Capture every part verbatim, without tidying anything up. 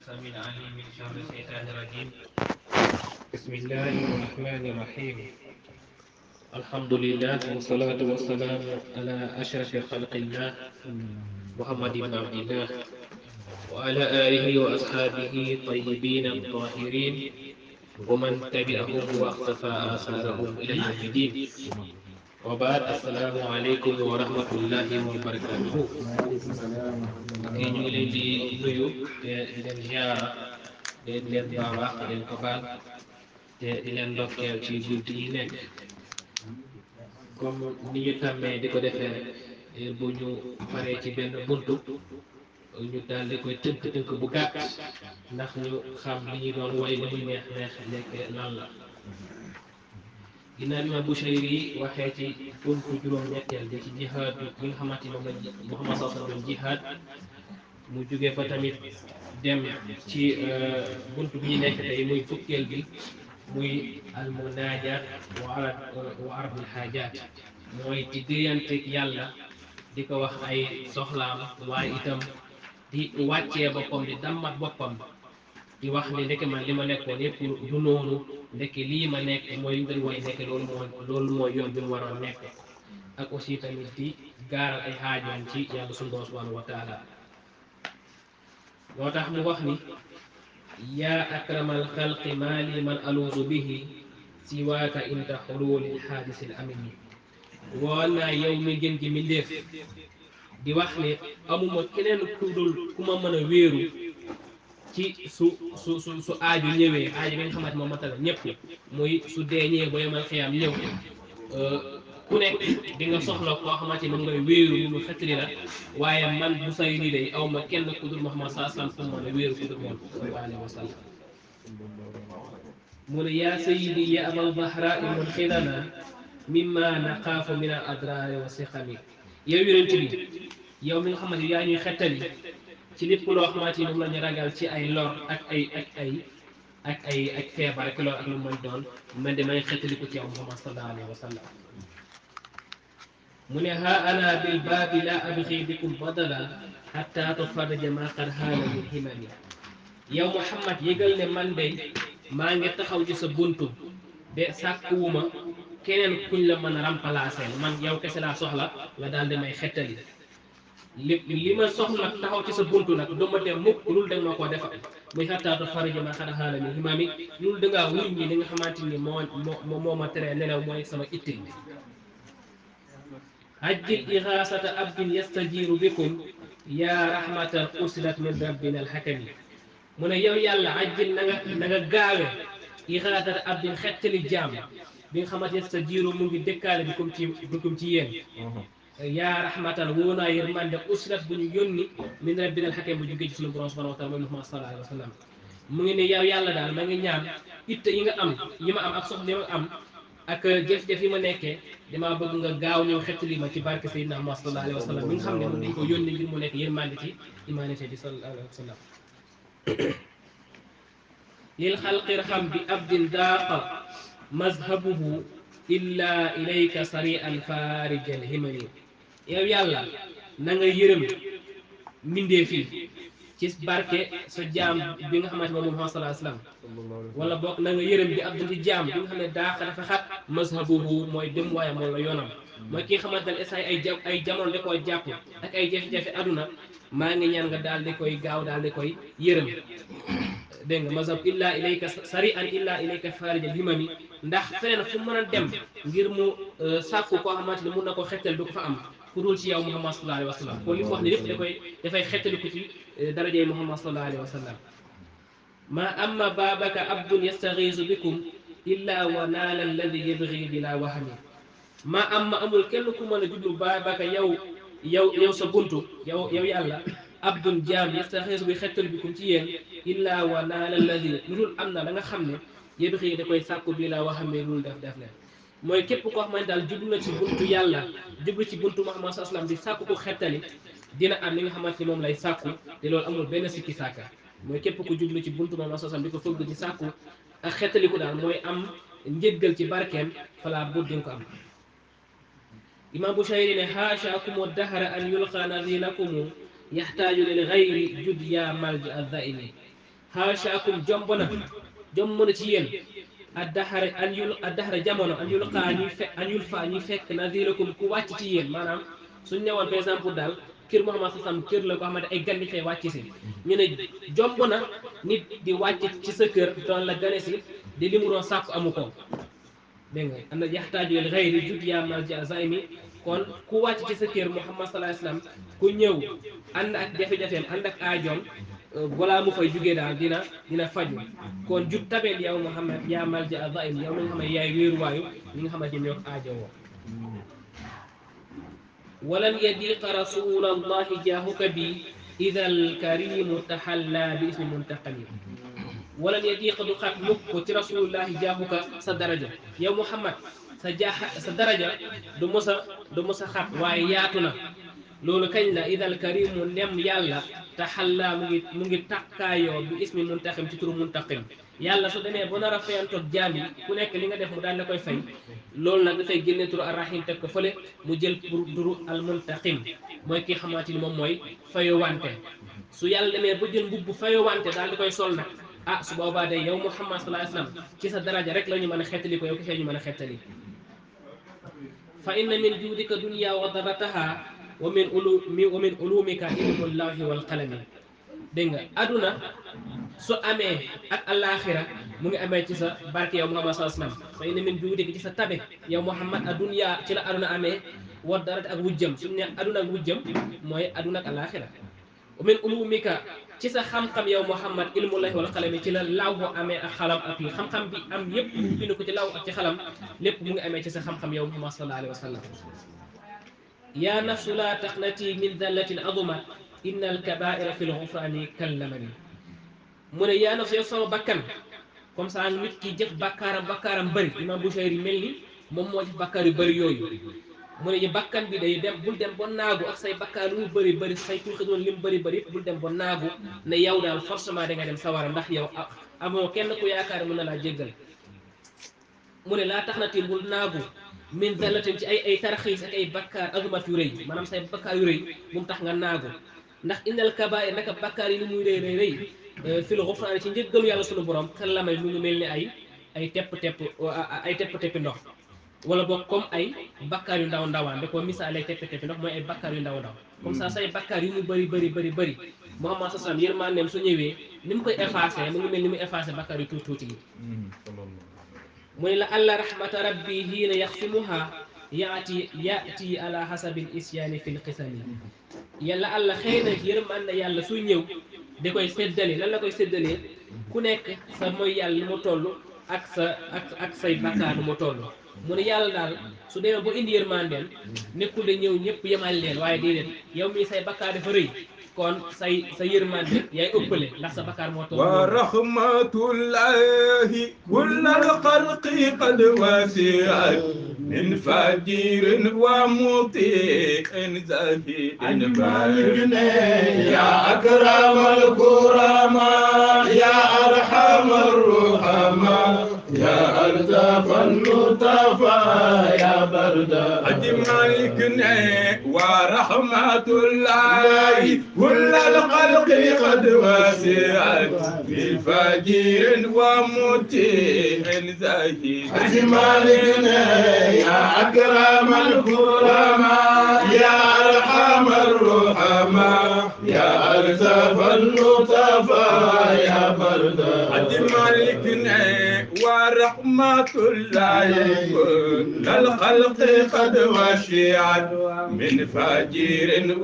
السميع العليم من شر الشيطان الرجيم. بسم الله الرحمن الرحيم. الحمد لله والصلاة والسلام على أشرف خلق الله محمد بن عبد الله وعلى آله وأصحابه طيبين الطاهرين ومن تبعهم واقتفى آثارهم إلى يوم الدين. وبعد السلام عليكم ورحمة الله وبركاته. ok ñu ngi leen di nuyu te di leen ziara te di leen baawax te leen ko baal te di leen ndokkeel ci guddi yi nekk comme ni ñu tàmmee di ko defee rek bu ñu paree ci benn buntu ñu daal di koy tënk tënk bu gàtt ndax ñu xam li ñu doon woy li muy neex neex nekk lan la. ginnaaw bi ma Bushayri yi waxee ci buntu juróom-ñetteel bi ci jihaad bi nga xamante ni moom la Muhammad sallallahu alayhi wa sallam doon jihaad mu jógee fa tamit dem ci buntu bi ñu nekk tey muy fukkeel bi muy almunaajaat wa arad wa ardul xaajaat mooy ci déyanteeg yàlla di ko wax ay soxlaam waaye itam di wàccee boppam di dammat boppam di wax ni ndeke man li ma nekkoon yëpp du noonu ndeke lii ma nekk mooy li ngeen woy nekk loolu mooy loolu mooy yoon bi mu waroon nekk ak aussi tamit di gaaral ay xaajoom ci yàlla sunu Boroom subhaanahu wa taala. moo tax mu wax ni yaa akramal xalqi maa li man aluuzu bihi siwaaka inda xuluuli xaadisi l amini. woon naa yow mi gën gi mi ndéef di wax ne amuma keneen ku dul ku ma mën a wéeru ci su su su su aaju ñëwee aaju bi nga xamante moom matala ñëpp muy su deeñee ba yemal xiyaam ñëw ku nekk di nga soxla koo xamante ni moom ngay wéeru mu xettali la waaye man bu say nii day aw ma kenn ku dul Muhammad saa sallam fu mu mën a wéeru ku dul moom sallallahu alayhi wa sallam. mu ne yaa sayyidi ya abal zahraa munqidana mimma naqaafu min al adraari wa siqami. yow yonent bi yow mi nga xamante yaa ñuy xettali ci lépp loo xamante ni moom la ñu ragal ci ay lor ak ay ak ay ak ay ak feebar ak lor ak lu mën doon man de may xettali ko ci yow Muhammad sallallahu alayhi wa sallam. mu ne ha ana bil baabi la abghi bikum badala hatta tufarrija ma qad haala min himami. yow Muhammad yëgal ne man de maa ngi taxaw ci sa buntu de sàkkuwuma keneen kuñ la mën a remplacer man yow kese laa soxla nga daal di may xettali li li ma soxla taxaw ci sa buntu nag du ma dem mukk loolu da nga ma koo defal muy hatta tufarrija ma qad haala min himami loolu da ngaa wuñ ñi li nga xamante ni moo moo moo ma teree nelaw mooy sama itti. ajjil ixaasata abdin yastajiiru bikum yaa rahmatan ursilat min rabbina alxakami. mu ne yow yàlla ajjil na nga na nga gaawe ixaasata abdin xettali jaam bi nga xamante yastajiiru mu ngi dëkkaale bikum ci bikum ci yéen. yaa rahmatan woo naa yërmande ursilat bu ñu yónni min rabbina alxakami bu jógee ci sunu borom subhanahu wa taala mooy Muhammad sallallahu alayhi wa sallam. mu ngi ne yow yàlla daal ma ngi ñaan itte yi nga am yi ma am ak soxla yi ma am ak jëf-jëf yi ma nekkee damaa bëgg nga gaaw ñëw xettali ma ci barke Seydina Muhammad sallallahu alayhi wa sallam mi nga xam ne moom dañ ko yónni ngir mu nekk yërmande ci humanité bi sallallahu alayhi wa sallam. lil xalqi irham bi abdin daaqa mazhabuhu illa ilayka sari'an farijal himami. yow yàlla na nga yërëm mbindeef yi ci barke sa jaam bi nga xamante moom Muhammad sallallahu alayhi wa sallam wala boog na nga yërëm bi abdin di jaam bi nga xam ne daaqa dafa xat mazhabuhu mooy dem waaye moom la yoonam mooy ki nga xamante ne instant ay ja ay jamono da koy jàpp ak ay jafe-jafe aduna maa ngi ñaan nga daal di koy gaaw daal di koy yërëm. dégg nga mazhab illa ilayka sari an illa ilayka farijal himami ndax feneen fu mën a dem ngir mu sàkku koo xamante ne mun na ko xettal du ko fa am ku dul ci yow Muhammad sallallahu alayhi wa sallam kon li mu wax ni lépp da koy dafay xettali ko ci darajey Muhammad sallallahu alayhi wa sallam. ma amma baabaka abdun yastaxiisu bikum illa wa naala alladi yabgi bila wahami. ma amma amul kenn ku mën a jublu baabaka yow yow yow sa buntu yow yow yàlla abdun jaam yastaxiisu bi xettali bikum ci yéen illa wa naala alladi lu dul am na da nga xam ne yabgi da koy sàkku bila wahami loolu def def leen mooy képp koo xamante daal jublu na ci buntu yàlla jublu ci buntu Muhammad sallallahu alayhi wa sallam di sàkku ko xettali dina am li nga xamante ni moom lay sàkku te loolu amul benn sikki sàkka mooy képp ku jublu ci buntu Muhammad sallallahu alayhi wa sallam di ko fëgg di sàkku ak xettaliku daal mooy am njëggal ci barkeem falaa bud di nga ko am. imam Bushayri ne haashaakum dahra an yulqa nadinakum yaxtaaju lil gayri jud yaa malja addaini. haashaakum jomb na jomb na ci yéen addaxara an yul addaxara jamono an yul xaa ñuy fe an yul fa ñuy fekk nazilakum ku wàcc ci yéen maanaam suñ newoon par exemple daal kër Muhammad sallam kër la ko xamante ay gan di fay wàcc si ñu ne jomb na nit di wàcc ci sa kër doon la gane si di li mu doon sàkku amu ko dégg nga am na yaxtaaju il xayri jud yaa malja zaymi kon ku wàcc ci sa kër Muhammad sallallahu alayhi wasallam ku ñëw ànd ak jafe-jafeem ànd ak aajoom balaa mu fay jugee daal dina dina faju kon jut tabeel yow Muhammad yaa malja zaymi yow mi nga xam ne yaay wéeruwaayu ñi nga xamante ñoo ko aajowoo walam yadiqa rasulallahi jaahuka bi ida alkarimu taxalla bi ismi muntaqami walam yadiqa du xat mukk ko ci rasulullahi jaahuka sa daraja yow Muhammad sa jaaxa sa daraja du mos a du mos a xat waaye yaatu na loolu kañ la ida alkarimu ndem yàlla taxalla mu ngi mu ngi takkaayoo bi ismi muntaqim ci turu muntaqim yàlla su demee ba nar a fayantoog jaam yi ku nekk li nga def mu daal la koy fay loolu nag dafay génne turu arrahim teg ko fële mu jël pour turu almuntaqim mooy ki xamante ni moom mooy fayo wante su yàlla demee ba jël mbubb fayo wante daal di koy sol nag ah su boobaa day yow Muhammad sallallahu alayhi wasallam ci sa daraja rek la ñu mën a xettali ko yow kese ñu mën a xettali fa inna min juudika dunya wa darataha wa min ulu wa min ulumika ilmul lawhi wal qalami dégg nga aduna su amee ak alaxira mu ngi amee ci sa barke yow Muhammad sallallahu alayhi wasallam fa inna min juudika ci sa tabe yow Muhammad adunya ci la aduna amee wa darat ak wujjam suñu ne aduna ak wujjam mooy aduna ak alaxira wa min ulumika ci sa xam-xam yow Muhammad ilmullahi wal qalami ci la law bu amee ak xalam ak yi xam-xam bi am yépp bind ko ci law ak ci xalam lépp mu ngi amee ci sa xam-xam yow Muhammad sallallahu alayhi wasallam ya nafsu la taqnati min dallatin azumat inna alkabaira fi lgufrani kallamani mu ne yaa nafsu yow sama bakkan comme ça nit ki jëf bakkaaram bakkaaram bëri imam Bushayri mel ni moom moo jëf bakkaar yu bëri yooyu mu ne bakkan bi day dem bul dem ba naagu ak say bakkaar lu mu bëri bëri say tuuxi doon li mu bëri bëri bul dem ba naagu ne yow daal forcément da nga dem sawara ndax yow amoo kenn ku yaakaar mën na laa jéggal mu ne laa tax na ti bul naagu min dallatin ci ay ay tarxiis ak ay bakkaar azumat yu rëy maanaam say bakkaar yu rëy bu mu tax nga naagu ndax innal kabaa'ir naka bakkaar yi ni muy rëy rëy rëy fil ghufraan ci njëggalu yàlla sunu borom kallamay mu ngi mel ni ay ay tepp tepp ay tepp teppi ndox wala boog comme ay bakkaar yu ndaw ndawaan da ko misaal ay tepp teppi ndox mooy ay bakkaar yu ndaw ndaw comme ça say bakkaar yu mu bëri bëri bëri bëri Muhammad sallallahu alayhi wasallam yërmandeem su ñëwee ni mu koy effacé mu ngi mel ni mu effacé bakkaar yu tuuti tuuti yi mu ne la alla rahmata rabbi hiina yaxsimuha yaati yaati ala hasabil isyaani fil qisami yàlla alla xëy na yërmande yàlla suy ñëw da koy séddale lan la koy séddalee ku nekk sa mooy yàlla mu toll ak sa ak ak say bakkaar mu toll mu ne yàlla daal su demee ba indi yërmandeem nekkul da ñëw ñëpp yemal leen waaye déedéet yow mii say bakkaar dafa rëy kon say sa yërmande yaay ëppale ndax sa bakkaar moo toll wa rahmatullahi kullal xalqi qad wasi'at min fajirin wa muti'in zahidin baligna ya akramal kurama ya arhamar ruhama يا ألطف اللطفا يا برد أجمالكنا ورحمة الله كل الخلق قد وسعت بفجير ومتيع زهيد أجمالكنا يا أكرم الكرماء يا أرحم الرحماء يا ألطف اللطفا يا برد أجمالكنا ورحمة الله كل الخلق قد وشعت من فجير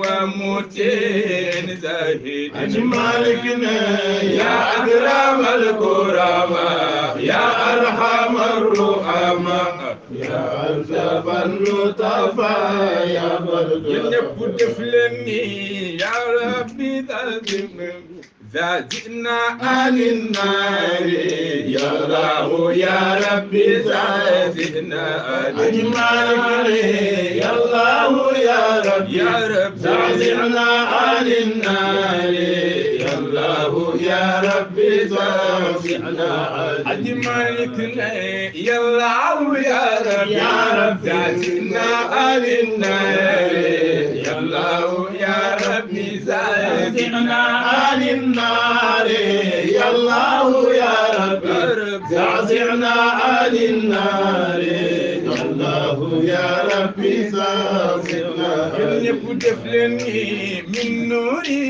ومتين زهيد أجمالكنا يا أكرم الكرماء يا أرحم الرحماء يا ألطف اللطفاء يا برد ينب دفلني يا ربي ذا زادنا عن النار يا الله يا ربي زادنا عن النار يا الله يا رب يا رب زادنا عن النار يا الله يا ربي زوجنا حج مالكنا يا الله يا رب يا رب زادنا على النار يا الله يا ربي زادنا على النار يا الله يا رب زادنا على النار يا الله يا ربي زادنا يلف دفلني من نوري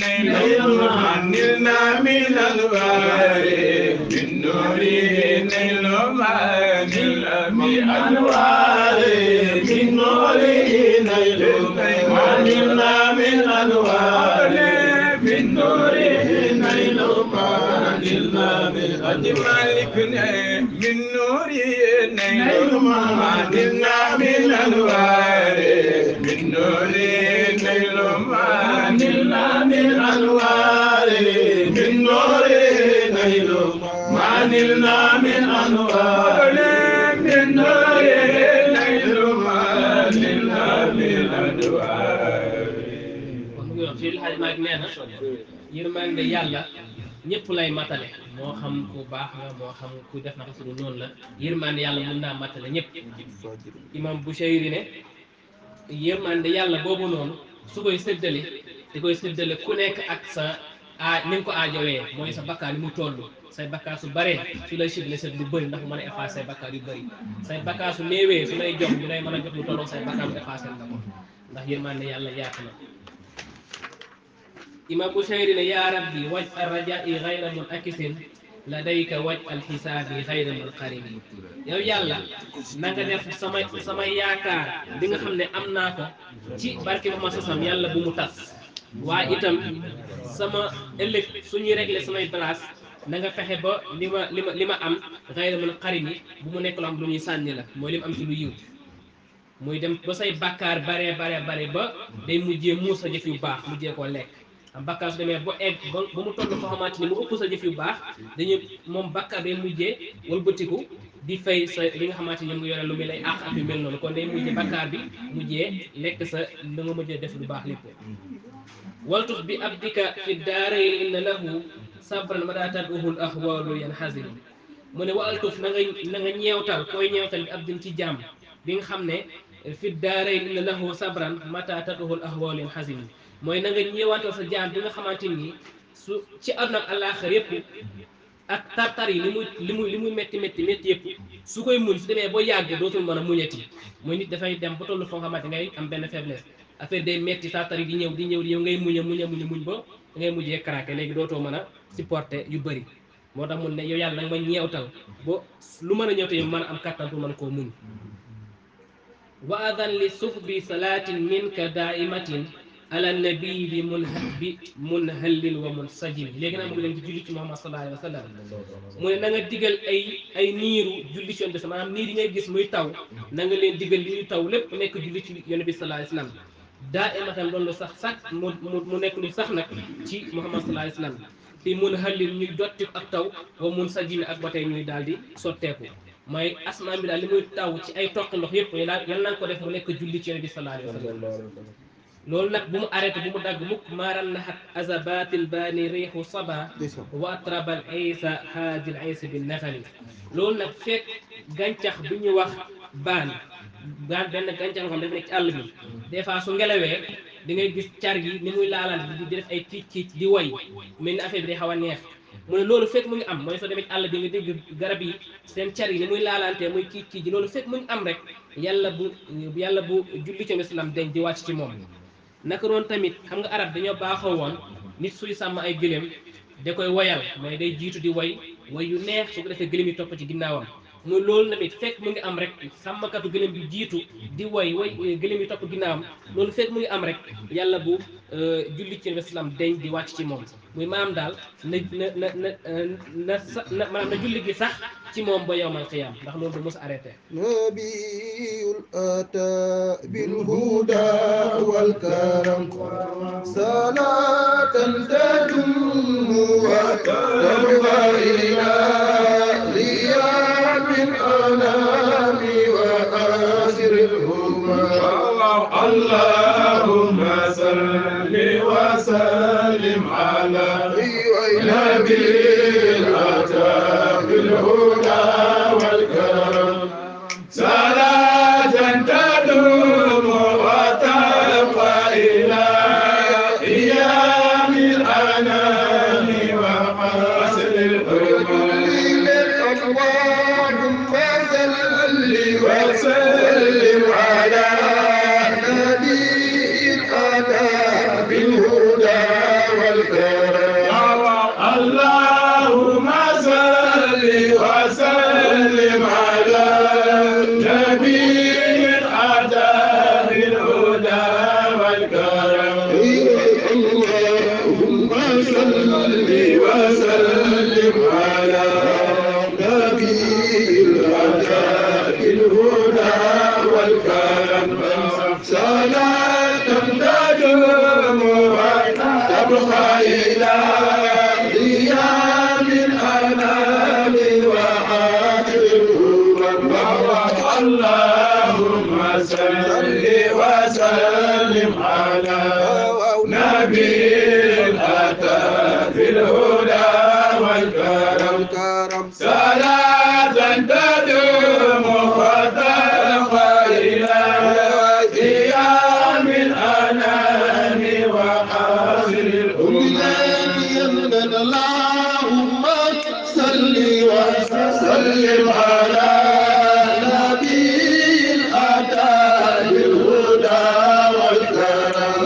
نيلنا من الأنوار من نوري نيلنا من الأنوار من نوري نيلنا من الأنوار من نوري نيلنا من أجمالكنا من نوري نيلنا من الأنوار من نوري نيلنا من الأنوار من نوري نيلنا نيلنا من أنوار من نوري نيلنا نيلنا من أنوار. kon mu ngi wax Seydi El Hadji Malick nee na yërmande yàlla ñëpp lay matale moo xam ku baax la moo xam ku def naka su dul noonu la yërmande yàlla mën naa matale ñëpp. imam Bushayri ne yërmande yàlla boobu noonu su koy séddale di koy séddale ku nekk ak sa a ni nga ko aajowee mooy sa bakkaar ni mu toll say bakkaar su baree su lay séddale sédd lu bëri ndax mu mën a effacer say bakkaar yu bëri say bakkaar su néewee su lay jox du lay mën a jox lu tolloo say bakkaar mu effacer la ko ndax yërmande yàlla yaatu na. imam Bushayri ne yaa rabbi waj arrajai gayra munakisin ladayka waj alxisaabi gayra munqarimi yow yàlla na nga def sama sama yaakaar bi nga xam ne am naa ko ci barke Muhammad sasam yàlla bu mu tas waaye itam sama ëllëg suñuy réglé samay place na nga fexe ba li ma li ma li ma am gayra munqarimi bu mu nekk loo xam lu ñuy sànni la mooy li mu am ci lu yiw muy dem ba say bakkaar bare bare bare ba day mujjee muus sa jëf yu baax mujjee koo lekk am bakkaar su demee ba egg ba ba mu toll foo xamante ni mu ëpp sa jëf yu baax dañuy moom bakkaar day mujjee wëlbatiku di fay sa li nga xamante ni mu yore lu mel ay àq ak yu mel noonu kon day mujjee bakkaar bi mujjee lekk sa da nga mujjee def lu baax lépp. waltuf bi abdika fi daarayn inna lahu sabran ma daa tad'uhu al ahwalu yanhazim mu ne waltuf na nga na nga ñeewtal koy ñeewtal bi abdin ci jàmm bi nga xam ne fi daarayn inna lahu sabran mata tad'uhu al ahwalu yanhazim mooy na nga ñëwaantal sa jaam bi nga xamante ni su ci àdduna ak àllaaxira yëpp ak tartar yi li muy li muy li muy métti métti métti yëpp su koy muñ su demee ba yàgg dootul mën a muñati mooy nit dafay dem ba tollu foo xamante ngay am benn faiblesse affaire day métti tartar yi di ñëw di ñëw di ñëw ngay muñ a muñ a muñ muñ ba ngay mujjee craqué léegi dootoo mën a supporter yu bëri moo tax mun ne yow yàlla nag ma ñeewtal ba lu mën a ñëw te yow mën a am kattan pour mën koo muñ wa adan li suuf bi salaatin minka daimatin ala nabii bi mun bi mun hallil wa mun sajim léegi nag mu ngi leen di julli ci Muhammad sallallahu alayhi wa sallam mu ne na nga digal ay ay niiru julli ci yonent bi maanaam niir yi ngay gis muy taw na nga leen digal li ñuy taw lépp nekk julli ci yonent bi sallallahu alayhi wa sallam daa imatan doon lu sax sax mu mu nekk lu sax nag ci Muhammad sallallahu alayhi wa sallam fi mun hallil ñuy dotti ak taw wa mun sajim ak ba tey ñuy daal di sotteeku mooy asmaan bi daal li muy taw ci ay toq ndox yëpp yal na ko def mu nekk julli ci yonent bi sallallahu alayhi wa sallam loolu nag bu mu arrêté bu mu dagg mukk maaran nahat azabatil bani riixu saba wa atrabal isa haajil isa bi naxali loolu nag fekk gàncax bi ñu wax baan baan benn gàncax nga xam dafa nekk ci àll bi des fois su ngelawee di ngay gis car yi ni muy laalante di def ay kiic kiic di woy mel ni affaire bi day xaw a neex mu ne loolu fekk mu ngi am mooy soo demee ci àll bi nga dégg garab yi seen car yi ni muy laalante muy kiic kiic ji loolu fekk mu ngi am rek yàlla bu yàlla bu julli ci islam dañ di wàcc ci moom. naka noonu tamit xam nga arab dañoo baaxoo woon nit suy sàmm ay gëléem da koy woyal mooy day jiitu di woy woy yu neex su ko defee gëléem yi topp ci ginnaawam muy loolu tamit fekk mu ngi am rek sàmmkatu gëléem bi jiitu di woy woy gëléem yi topp ginnaawam loolu fekk mu ngi am rek yàlla bu julli ci islam deñ di wàcc ci moom muy maanaam daal na na na na na sa na maanaam na julli gi sax ci moom ba yawmal qiyaam ndax loolu du mos a arrêté. nabiyul ata bil huda wal karam salatan tadum wa tarwa ila liyabil anami wa asiril huma allahumma salli wa sallim ala وكل اللهم صل وسلم على نبي الأتى بالهدى والكرم اللهم صل وسلم على نبي الأتى بالهدى والكرم اللهم صل وسلم على نبي الهدى بالهدى والكرم صلاة تدوم وتبقى إلى قيام الأنام وآخر اللهم صل وسلم على نبي الأتى بالهدى والكرم صلاة تدوم وتبقى إلى قيام الأنام وآخر الأمم اللهم صل وسلم على نبي الأتى بالهدى والكرم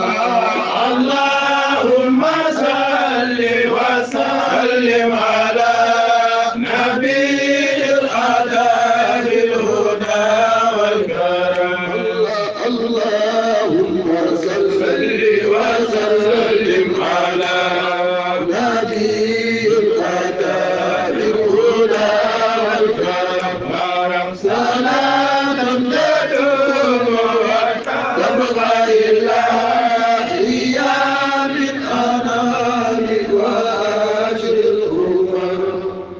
اللهم صل وسلم على نبي الأتى بالهدى والكرم اللهم صل وسلم على نبي الأتى بالهدى والكرم صلاة تدوم وتبقى إلى قيام الأنام وآخر الأمم.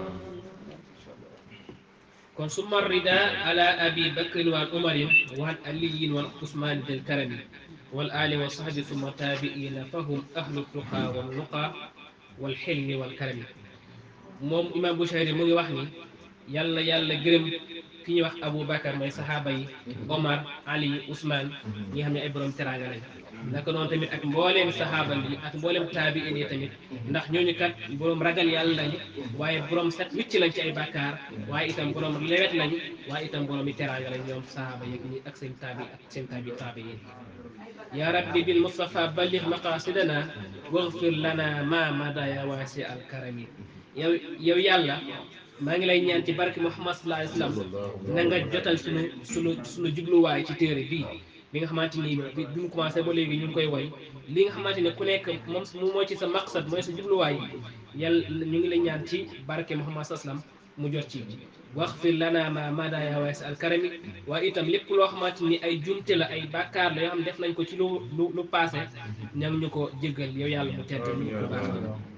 kon summa rida ala abi bakrin wa umarin wa aliyin wa usman del karami wal ali wa sahbi summa tabi'ina fahum ahlu tuqa wal nuqa wal hilmi wal karami moom imam Bushayri mu ngi wax ni yàlla yàlla gërëm ki ñuy wax Abu Bakar mooy saxaaba yi Omar Ali Ousmane ñi nga xam ne ay borom teraanga lañ naka noonu tamit ak mbooleem saxaaba yi ak mbooleem taabiin yi tamit ndax ñooñu kat borom ragal yàlla lañu waaye borom set wicc lañ ci ay bàkkaar waaye itam borom lewet lañu waaye itam borom yi teraanga lañ ñoom saxaaba yeeg ñi ak seen taabi ak seen taabi taabiin ya rabbi bil Mustafa balligh maqasidana waghfir lana ma mada ya waasi al karami yow yow yàlla maa ngi lay ñaan ci barke Muhammad sallallahu alayhi wa sallam na nga jotal suñu suñu suñu jubluwaay ci téere bii bi nga xamante ni bi bi mu commencé ba léegi ñu ngi koy woy li nga xamante ne ku nekk moom mu mooy ci sa maqsad mooy sa jubluwaay yàlla ñu ngi lay ñaan ci barke Muhammad sallallahu alayhi wa sallam mu jot ci waxfir lana ma mada ya waasi al karami waaye itam lépp loo xamante ni ay jumte la ay bàkkaar la yoo xam def nañ ko ci lu lu lu passé ña ngi ñu ko jéggal yow yàlla mu tedd ñu ko baax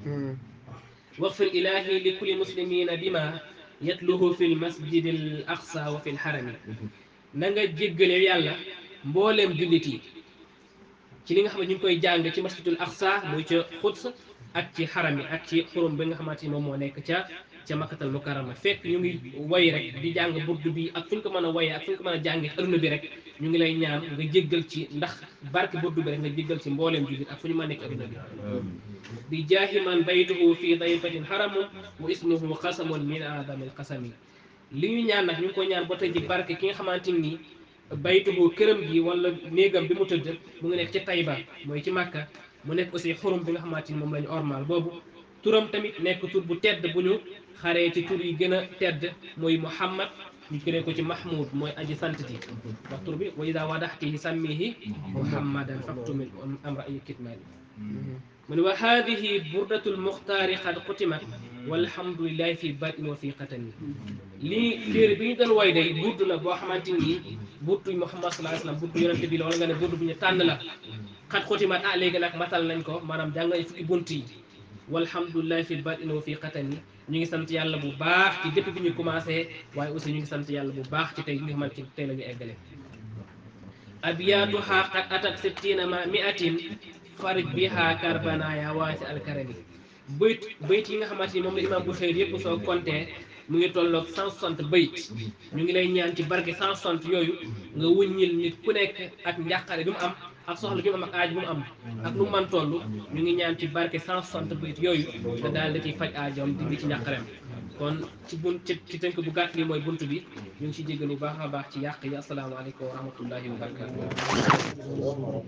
واغفر إلهي لكل مسلمين بما يتلوه في المسجد الأقصى وفي الحرم نغا جيغل يالا مبولم جوليتي ci li nga xam ne ñu ngi koy jàng ci masjidul aqsa muy ca Quds ak ci xaram yi ak ci xurum bi nga xamante ni moom moo nekk ca ca makkatal mukarrama fekk ñu ngi woy rek di jàng burdu bi ak fu ñu ko mën a woyee ak fu ñu ko mën a jàngee aduna bi rek ñu ngi lay ñaan nga jéggal ci ndax barke burdu bi rek nga jéggal ci mbooleem jullit ak fu ñu mën a nekk aduna bi bi jaahi man baytuhu fi dayfatin haramun wa ismuhu qasamun min adamil qasami li ñu ñaan nag ñu ngi ko ñaan ba tey ji barke ki nga xamante ni baytuhu këram gi wala néegam bi mu tëdd mu ngi nekk ci Tayba mooy ci Makka mu nekk aussi xurum bi nga xamante ni moom la ñu ormal boobu turam tamit nekk tur bu tedd bu ñu xaree ci tur yi gën a tedd mooy Muhammad ñu kiree ko ci Mahmoud mooy aji sant ji wax tur bi wa ida wadaxtihi sammihi Muhammadan faktumil amra ay kitmaani mu ne wa haadihi burdatul muxtaari qad xutimat walhamdulillahi fi batin wa fi qatami lii téere bi ñu doon woy day burdu la boo xamante ni burdu Muhammad sallallahu alayhi wa sallam burdu yonente bi la wala nga ne burdu bu ñu tànn la xat xutimat ah léegi nag matal nañ ko maanaam jàng nañ fukki bunt yi walhamdulillahi fi batin wa fi qatami ñu ngi sant yàlla bu baax ci depuis bi ñu commencé waaye aussi ñu ngi sant yàlla bu baax ci tey li nga xamante ni tey la ñu eggale abyaatuha qad atat sittina ma miatin farij biha karbana ya waasi alkarami bayt bayt yi nga xamante ni moom la imam Buxaari yëpp soo compté mu ngi tolloog cent soixante bayt ñu ngi lay ñaan ci barke cent soixante yooyu nga wuññil nit ku nekk ak njàqare bi mu am ak soxla gi mu am ak aaj bu mu am ak nu mu mën toll ñu ngi ñaan ci barke cent soixante bayit yooyu nga daal da ciy faj aajoom dindi ci ñàqareem kon ci bunt ci ci tënk bu gàtt li mooy bunt bi ñu ngi ci jéggalu bu baax a baax ci yàq yi asalaamaaleykum wa rahmatullahi wa barakatu